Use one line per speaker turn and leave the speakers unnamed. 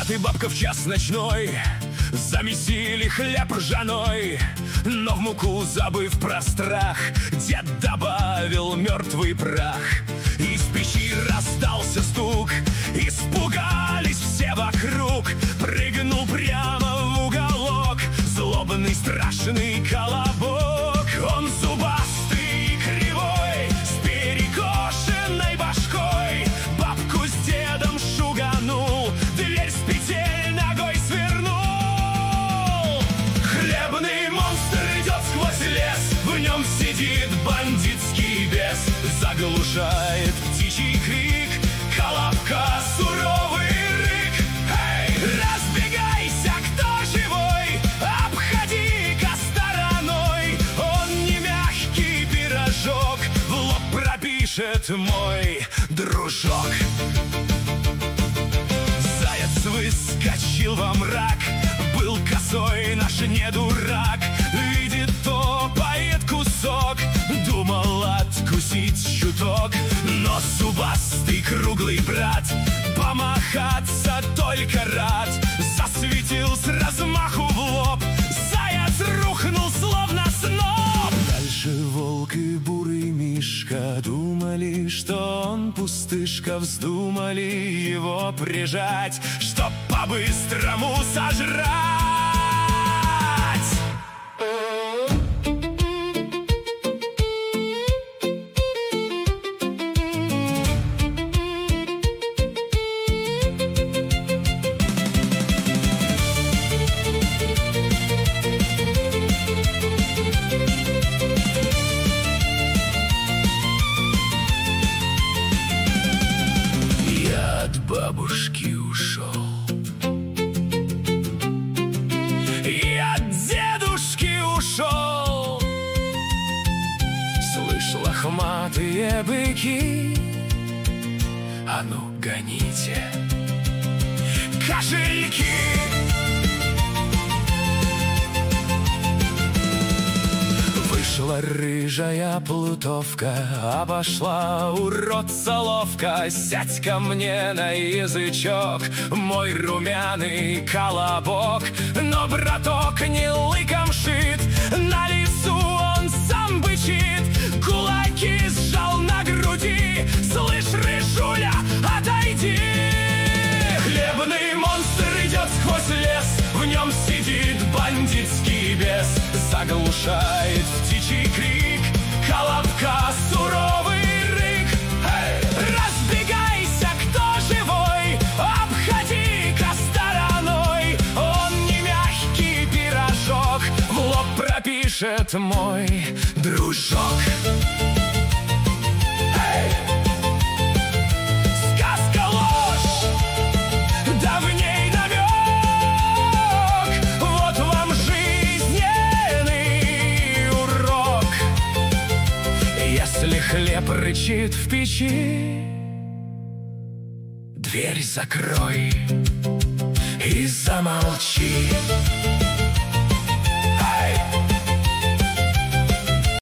Дед и бабка в час ночной замесили хлеб ржаной, но в муку, забыв про страх, дед добавил мертвый прах. Из печи раздался стук, испугались все вокруг. Прыгнул прямо в уголок злобный страшный колобок. Он зубастый и кривой, с перекошенной башкой, бабку с дедом шуганул, дверь с петель ногой свернул. Хлебный монстр идет сквозь лес, в нем сидит бандитский бес. Заглушает птичий крик колобка суровый рык. Эй, разбегайся, кто живой, обходи-ка стороной. Он не мягкий пирожок, в лоб пропишет мой дружок. Заяц выскочил во мрак, был косой наш не дурак. Видит, топает кусок, думал откусить чуток. Но зубастый круглый брат помахаться только рад. Засветил с размаху в лоб, заяц рухнул словно сноп. Дальше волк и бурый мишка думали, что он пустышка. Вздумали его прижать, чтоб по-быстрому сожрать. Бабушки ушел, я от дедушки ушел. Слышь, лохматые быки, а ну гоните кошельки. Вышла рыжая плутовка, обошла уродца ловко. Сядь ко мне на язычок, мой румяный колобок. Но браток не лыком шит, на лесу он сам бычит. Кулаки сжал на груди, слышь, рыжуля, отойди. Хлебный монстр идет сквозь лес, в нем сидит бандитский бес. Заглушает птичий крик колобка суровый рык. Эй, разбегайся, кто живой, обходи-ка стороной. Он не мягкий пирожок, в лоб пропишет мой дружок. Эй! Сказка ложь, давней намек. Вот вам жизненный урок. Если хлеб рычит в печи, дверь закрой и замолчи.